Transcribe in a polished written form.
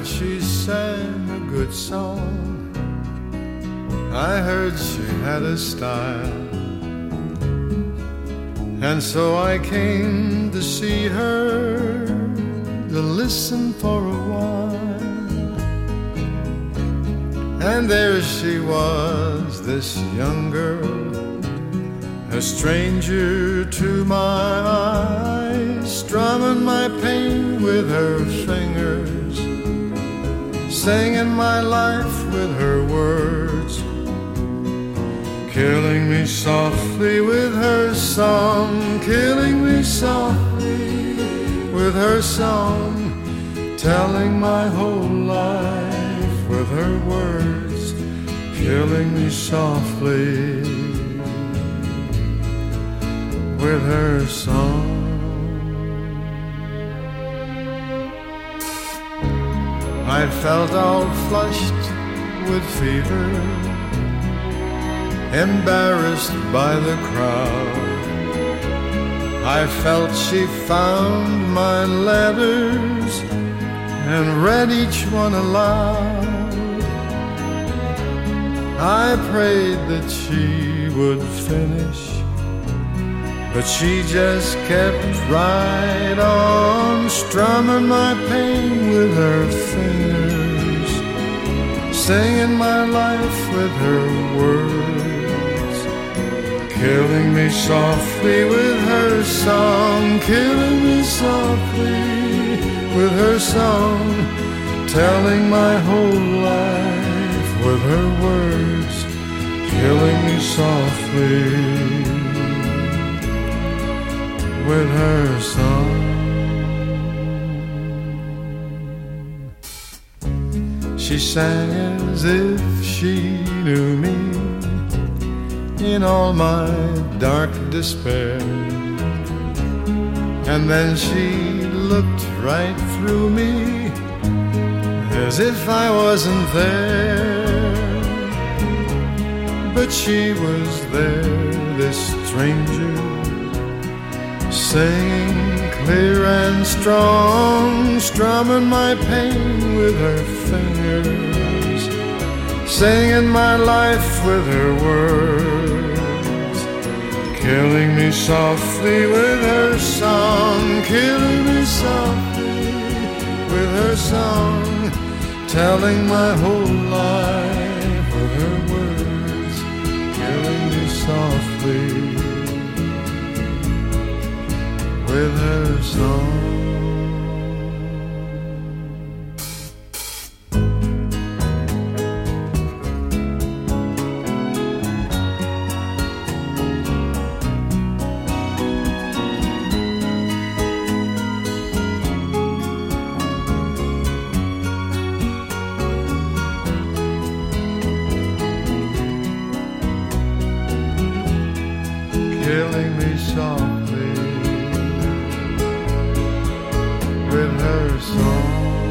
she sang a good song. I heard she had a style. And so I came to see her, to listen for a while. And there she was, this young girl, a stranger to my eyes, strumming my pain with her fingers, singing my life with her words, killing me softly with her song, killing me softly with her song, telling my whole life with her words, killing me softly with her song. I felt all flushed with fever, embarrassed by the crowd. I felt she found my letters and read each one aloud. I prayed that she would finish, but she just kept right on, strumming my pain with her fingers, singing my life with her words, killing me softly with her song, killing me softly with her song, telling my whole life with her words, killing me softly with her song. She sang as if she knew me in all my dark despair, and then she looked right through me as if I wasn't there. But she was there, this stranger, singing clear and strong, strumming my pain with her fingers, singing my life with her words, killing me softly with her song, killing me softly with her song, telling my whole life with her words, killing me softly with her song. Killing me softly with her song.